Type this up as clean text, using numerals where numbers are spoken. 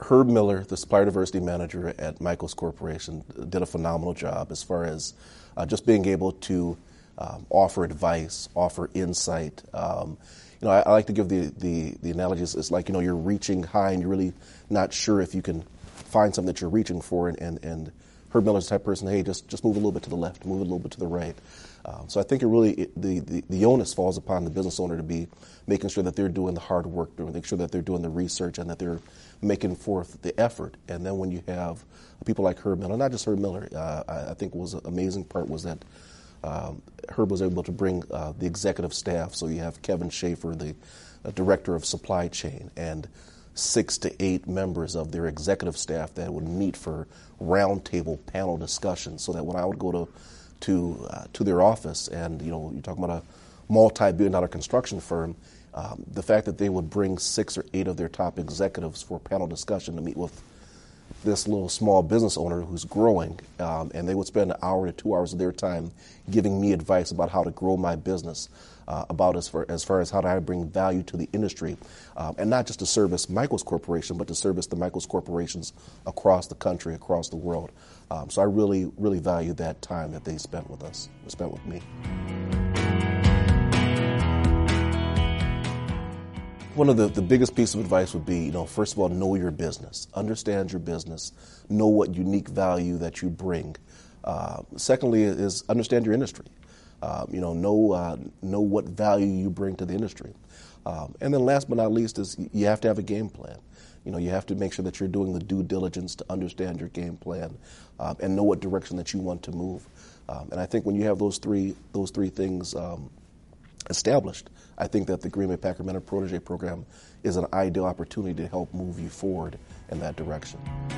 Herb Miller, the supplier diversity manager at Michaels Corporation, did a phenomenal job as far as just being able to offer advice, offer insight. I like to give the analogies. It's like, you're reaching high and you're really not sure if you can find something that you're reaching for. And Herb Miller's the type of person, hey, just move a little bit to the left, move a little bit to the right. So I think the onus falls upon the business owner to be making sure that they're doing the hard work, making sure that they're doing the research and that they're making forth the effort. And then when you have people like Herb Miller, not just Herb Miller, I think what was an amazing part was that Herb was able to bring the executive staff. So you have Kevin Schaefer, the director of supply chain, and 6 to 8 members of their executive staff that would meet for roundtable panel discussions, so that when I would go to their office, and you're talking about a multi-billion-dollar construction firm, the fact that they would bring 6 or 8 of their top executives for panel discussion to meet with this little small business owner who's growing, and they would spend an hour to 2 hours of their time giving me advice about how to grow my business, about as far as how do I bring value to the industry, and not just to service Michaels Corporation, but to service the Michaels Corporations across the country, across the world. So I really, really value that time that they spent with us, spent with me. One of the biggest pieces of advice would be, first of all, know your business. Understand your business. Know what unique value that you bring. Secondly is understand your industry. Know what value you bring to the industry. And then last but not least is you have to have a game plan. You have to make sure that you're doing the due diligence to understand your game plan and know what direction that you want to move. And I think when you have those three things established, I think that the Green Bay Packer Mentor Protege program is an ideal opportunity to help move you forward in that direction.